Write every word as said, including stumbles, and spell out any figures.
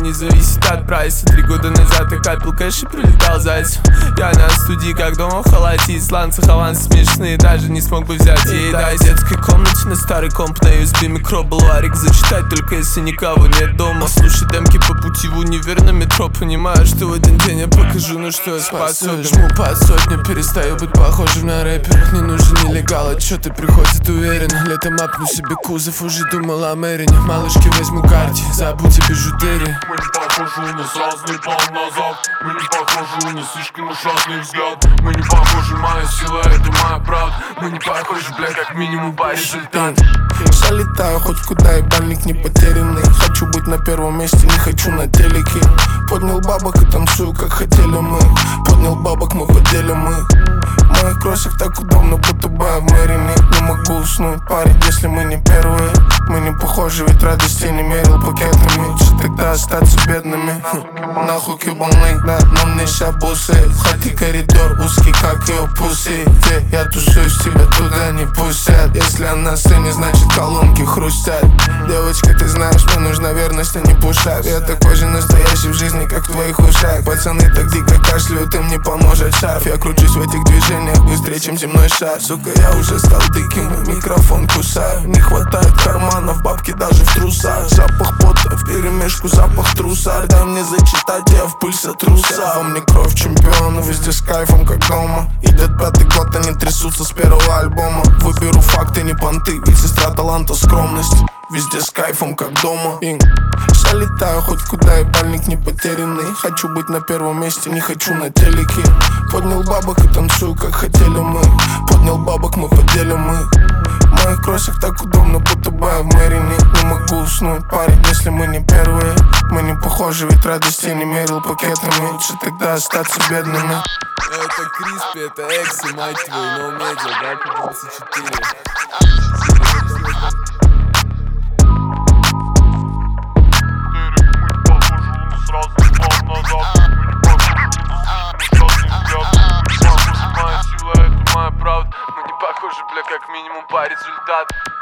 не зависит от прайса. Три года назад я капил кэш и прилетал зайцем. Я на студии, как дома в халате, из сланцев авансы смешные, даже не смог бы взять. И да, в детской комнате на старый комп, на ю эс би микробаларик. Зачитать только если никого нет дома. Слушай демки по пути в универ на метро. Понимаю, что в один день я покажу, ну что я способен. Жму под сотню, перестаю быть похожим на рэпера. Не нужен нелегал, отчеты приходят уверенно. Летом апну себе кузов, уже думал о Мэрине. Малышки возьму карте, забудьте бижутерии. Мы не похожи, у нас разный план назад. Мы не похожи, у нас слишком ужасный взгляд. Мы не похожи, моя сила, это моя правда. Мы не похожи, бля, как минимум по результату. Залетаю хоть куда, и бальник не потерянный. Хочу быть на первом месте, не хочу на телеке. Поднял бабок и танцую, как хотели мы. Поднял бабок, мы поделим их. В моих кроссах так удобно, будто бы я в Мэрине. Не могу уснуть, парень, если мы не первые. Мы не похожи, ведь радости не мерил пакетами. Лучше тогда остаться бедными. Нахуй кибалны, да, но мне ща бусы. В хате коридор узкий, как ее пуси. Где я тусуюсь, тебя туда не пустят. Если она на сцене, значит колонки хрустят. Девочка, ты знаешь, мне нужна верность, а не пушак. Я такой же настоящий в жизни, как в твоих ушах. Пацаны так дико кашляют, им не поможет шарф. Я кручусь в этих движениях быстрее, чем земной шар. Сука, я уже стал диким, микрофон кусаю. Не хватает карманов, бабки даже в трусах. Запах пота вперемешку, запах труса. Дай мне зачитать, я в пыль сотруся. Во мне кровь чемпиона, везде с кайфом, как дома. Идет пятый год, они трясутся с первого альбома. Выберу факты, не понты, ведь сестра таланта скромность. Везде с кайфом, как дома. И залетаю хоть куда, и бальник не потерянный. Хочу быть на первом месте, не хочу на телеке. Поднял бабок и танцую, как хотели мы. Поднял бабок, мы поделим их. В моих кроссах так удобно, будто бы я в Мэрине. Не могу уснуть, парень, если мы не первые. Мы не похожи, ведь радости не мерил пакетами. Лучше тогда остаться бедными. Это Криспи, это Экси, мать твою, но медиа, да, двадцать четыре. Мы не похожи, бля, как минимум по результату.